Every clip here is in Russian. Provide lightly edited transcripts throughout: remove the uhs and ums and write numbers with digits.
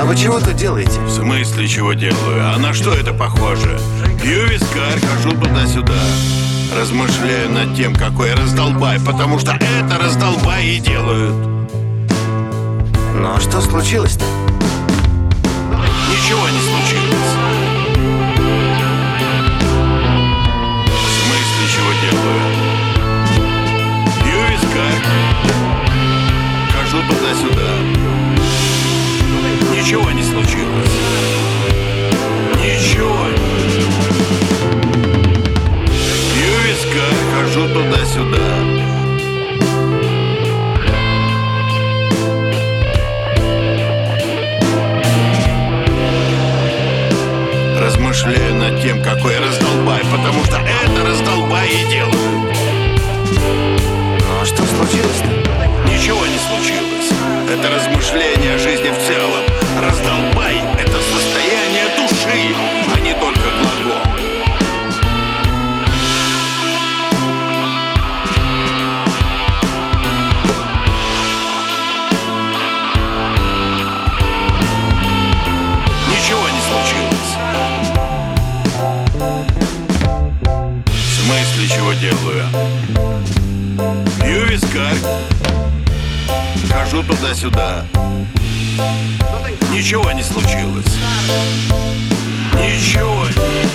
А вы чего тут делаете? В смысле, чего делаю? А на что это похоже? Пью вискарь, хожу туда-сюда. Размышляю над тем, какой я раздолбай, потому что это раздолбай и делают. Ну а что случилось-то? Ничего не случилось. В смысле, чего делаю? Пью вискарь, хожу туда-сюда. Ничего не случилось. Ничего. Пью вискарь, хожу туда-сюда. Размышляю над тем, какой я раздолбай, потому что это раздолбай и делают. Ну а что случилось-то? Ничего не случилось. Это размышление о жизни в целом. Раздолбай — это состояние души, а не только глагол. Ничего не случилось. В смысле, чего делаю? Пью вискарь, хожу туда-сюда. Ничего не случилось. Ничего.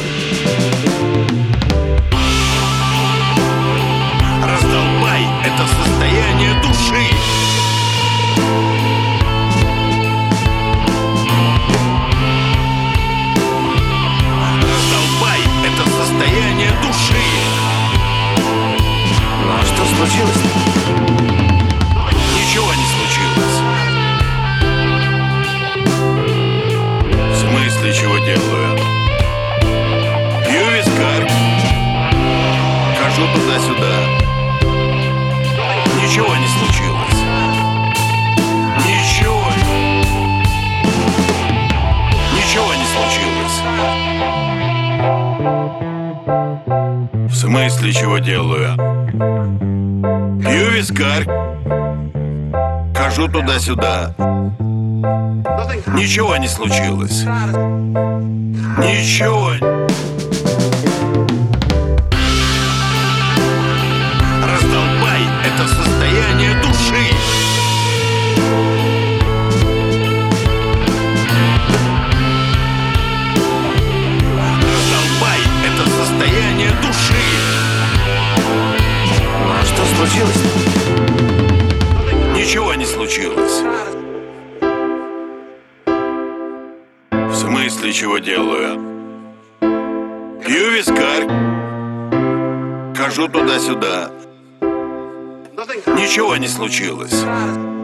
Раздолбай — это состояние души. Раздолбай — это состояние души. Ну а что случилось-то? Ничего не случилось. В смысле, чего делаю? Пью вискарь, хожу туда-сюда. Ничего не случилось. Ничего. Ничего не случилось. В смысле, чего делаю? Пью вискарь, хожу туда-сюда. Ничего не случилось. Ничего. Раздолбай — это состояние души. Раздолбай — это состояние души. Ну а что случилось-то? Ничего не случилось. В смысле, чего делаю? Пью вискарь, хожу туда-сюда. Ничего не случилось.